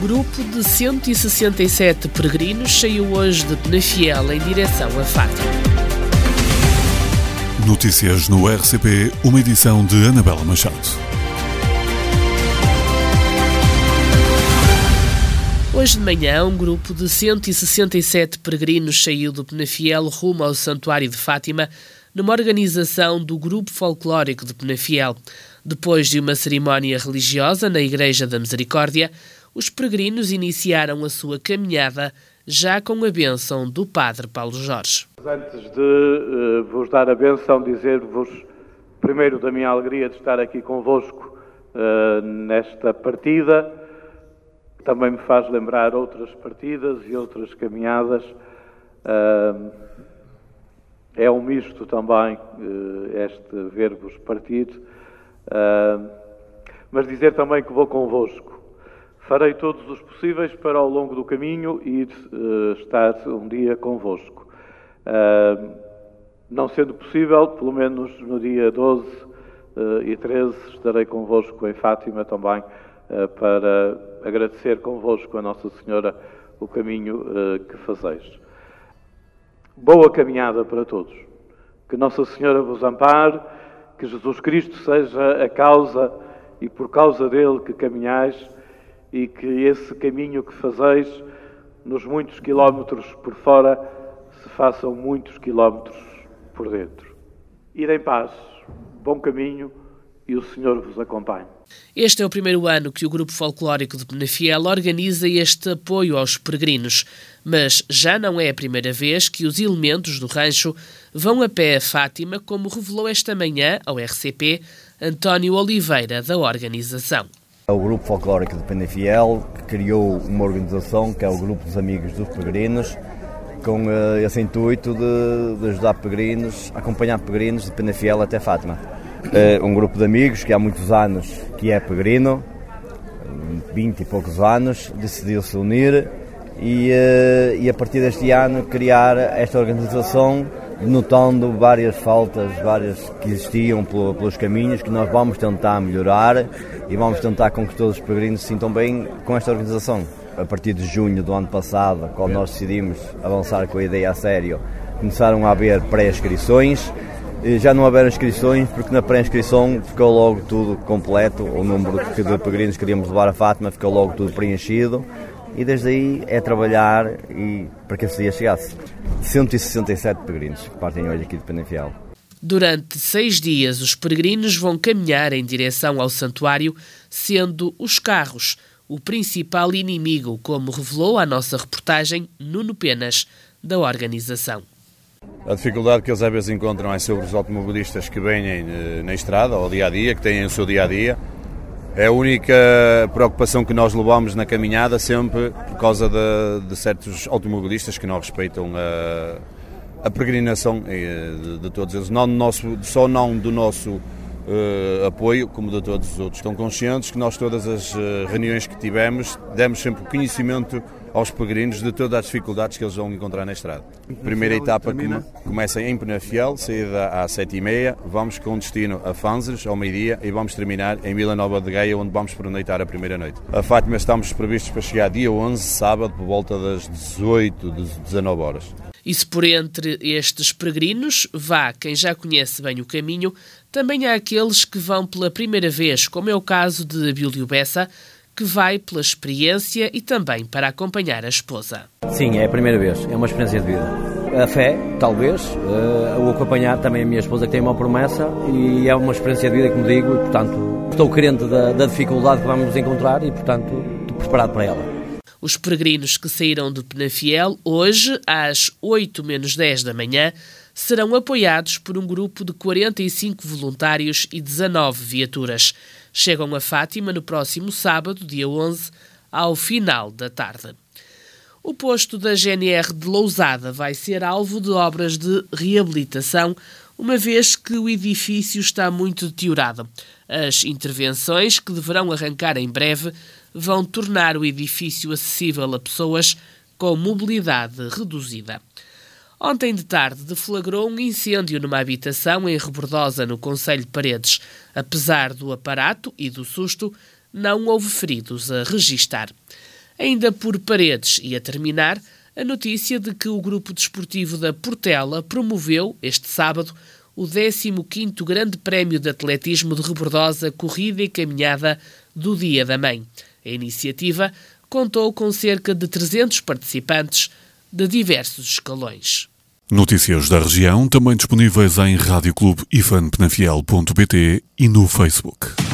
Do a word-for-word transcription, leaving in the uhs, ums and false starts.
grupo de cento e sessenta e sete peregrinos saiu hoje de Penafiel em direção a Fátima. Notícias no R C P, uma edição de Anabela Machado. Hoje de manhã, um grupo de cento e sessenta e sete peregrinos saiu de Penafiel rumo ao Santuário de Fátima, numa organização do Grupo Folclórico de Penafiel. Depois de uma cerimónia religiosa na Igreja da Misericórdia, os peregrinos iniciaram a sua caminhada já com a bênção do Padre Paulo Jorge. Antes de uh, vos dar a bênção, dizer-vos primeiro da minha alegria de estar aqui convosco uh, nesta partida, que também me faz lembrar outras partidas e outras caminhadas. Uh, é um misto também uh, este ver-vos partir, uh, mas dizer também que vou convosco. Farei todos os possíveis para, ao longo do caminho, ir uh, estar um dia convosco. Uh, não sendo possível, pelo menos no dia doze uh, e treze, estarei convosco em Fátima também, uh, para agradecer convosco a Nossa Senhora o caminho uh, que fazeis. Boa caminhada para todos. Que Nossa Senhora vos ampare, que Jesus Cristo seja a causa e por causa dele que caminhais, e que esse caminho que fazeis, nos muitos quilómetros por fora, se façam muitos quilómetros por dentro. Ir em paz, bom caminho, e o Senhor vos acompanhe. Este é o primeiro ano que o Grupo Folclórico de Penafiel organiza este apoio aos peregrinos, mas já não é a primeira vez que os elementos do rancho vão a pé a Fátima, como revelou esta manhã ao R C P António Oliveira, da organização. O Grupo Folclórico de Penafiel criou uma organização que é o Grupo dos Amigos dos Peregrinos, com uh, esse intuito de, de ajudar peregrinos, acompanhar peregrinos de Penafiel até Fátima. Uh, um grupo de amigos que há muitos anos que é peregrino, vinte e poucos anos, decidiu se unir e, uh, e a partir deste ano criar esta organização, notando várias faltas, várias que existiam pelo, pelos caminhos, que nós vamos tentar melhorar e vamos tentar com que todos os peregrinos se sintam bem com esta organização. A partir de junho do ano passado, quando nós decidimos avançar com a ideia a sério, começaram a haver pré-inscrições. Já não houveram inscrições porque na pré-inscrição ficou logo tudo completo, o número de peregrinos que queríamos levar a Fátima ficou logo tudo preenchido e desde aí é trabalhar e para que esse dia chegasse. cento e sessenta e sete peregrinos que partem hoje aqui de Penafiel. Durante seis dias, os peregrinos vão caminhar em direção ao santuário, sendo os carros o principal inimigo, como revelou a nossa reportagem Nuno Penas, da organização. A dificuldade que eles às vezes encontram é sobre os automobilistas que vêm na estrada, ao dia-a-dia, que têm o seu dia-a-dia. É a única preocupação que nós levamos na caminhada, sempre por causa de, de certos automobilistas que não respeitam a, a peregrinação de, de todos eles, não do nosso, só não do nosso uh, apoio, como de todos os outros. Estão conscientes que nós, todas as uh, reuniões que tivemos, demos sempre conhecimento aos peregrinos de todas as dificuldades que eles vão encontrar na estrada. A primeira etapa come, começa em Penafiel, saída às sete e meia, vamos com destino a Fanzres, ao meio-dia, e vamos terminar em Vila Nova de Gaia, onde vamos pernoitar a primeira noite. A Fátima estamos previstos para chegar dia onze, sábado, por volta das dezoito, dezanove horas. E se por entre estes peregrinos vá quem já conhece bem o caminho, também há aqueles que vão pela primeira vez, como é o caso de Abílio Bessa, que vai pela experiência e também para acompanhar a esposa. Sim, é a primeira vez, é uma experiência de vida. A fé, talvez, uh, o acompanhar também a minha esposa que tem uma promessa e é uma experiência de vida, como digo, e portanto estou crente da, da dificuldade que vamos encontrar e portanto estou preparado para ela. Os peregrinos que saíram de Penafiel hoje, às oito menos dez da manhã, serão apoiados por um grupo de quarenta e cinco voluntários e dezanove viaturas. Chegam a Fátima no próximo sábado, dia onze, ao final da tarde. O posto da G N R de Lousada vai ser alvo de obras de reabilitação, uma vez que o edifício está muito deteriorado. As intervenções, que deverão arrancar em breve, vão tornar o edifício acessível a pessoas com mobilidade reduzida. Ontem de tarde deflagrou um incêndio numa habitação em Rebordosa, no concelho de Paredes. Apesar do aparato e do susto, não houve feridos a registar. Ainda por Paredes e a terminar, a notícia de que o Grupo Desportivo da Portela promoveu, este sábado, o décimo quinto Grande Prémio de Atletismo de Rebordosa Corrida e Caminhada do Dia da Mãe. A iniciativa contou com cerca de trezentos participantes de diversos escalões. Notícias da região também disponíveis em rádio clube ifan penafiel ponto pt e no Facebook.